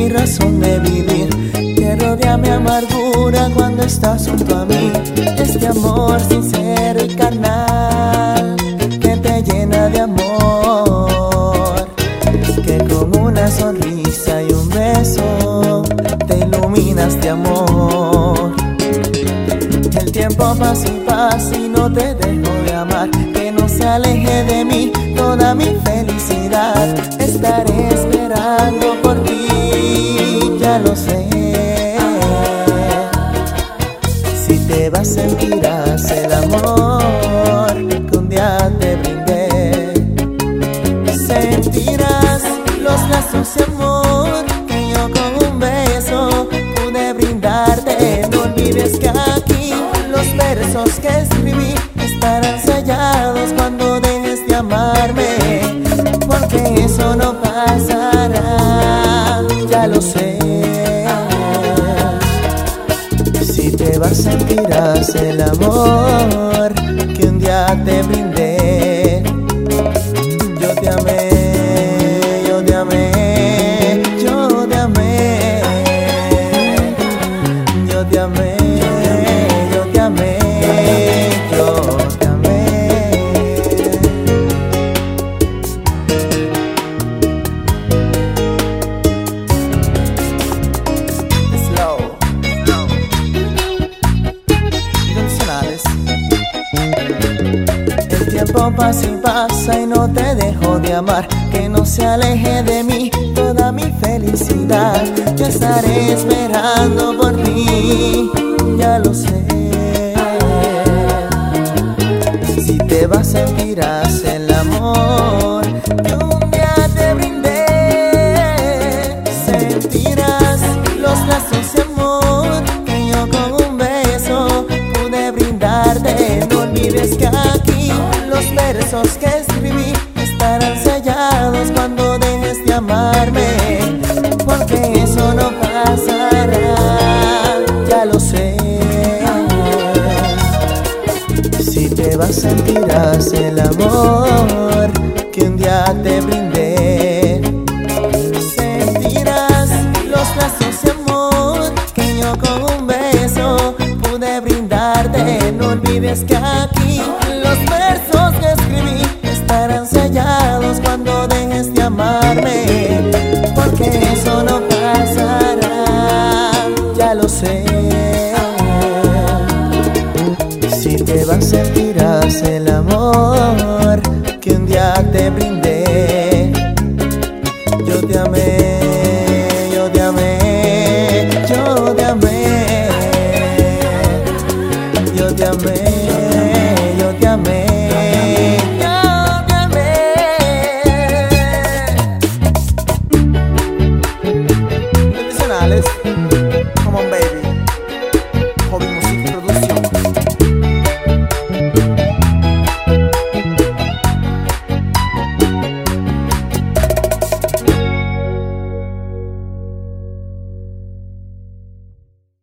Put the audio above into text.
mi razón de vivir, que rodea mi amargura cuando estás junto a mí. Este amor sincero y carnal que te llena de amor, que con una sonrisa y un beso te iluminas de amor. El tiempo pasa y pasa y no te dejo de amar, que no se aleje de mí toda mi felicidad. Estaré esperando por ti, ya lo sé. Si te vas sentirás el amor que un día te brindé. Sentirás los lazos de amor que yo con un beso pude brindarte. No olvides que aquí los versos que escribí estarán sellados cuando dejes de amarme, porque eso no pasará, ya lo sé. Si te vas sentirás el amor que un día te brindé. Yo te amé, yo te amé, yo te amé, yo te amé, yo te amé, yo te amé. Slow, intencionales. El tiempo pasa y pasa y no te dejo de amar, que no se aleje de mí toda mi felicidad. Yo estaré esperando por ti, ya lo sé. Si te vas sentirás el amor que un día te brindé. Sentirás los lazos de amor que yo con un beso pude brindarte. No olvides que aquí los versos que escribí estarán sellados cuando dejes de amarme, porque eso no pasará, ya lo sé. Si te vas sentirás el amor que un día te brindé. Sentirás los lazos de amor que yo con un beso pude brindarte. No olvides que aquí los versos que escribí estarán sellados cuando dejes de amarme, porque eso no pasará, ya lo sé. Si te vas sentirás el amor que un día te brindé. Sentirás los lazos de amor que yo con un beso pude brindarte. No olvides que aquí los versos que escribí estarán sellados cuando dejes de amarme, porque eso no pasará, ya lo sé. Si te vas sentirás el amor que un día te brindé.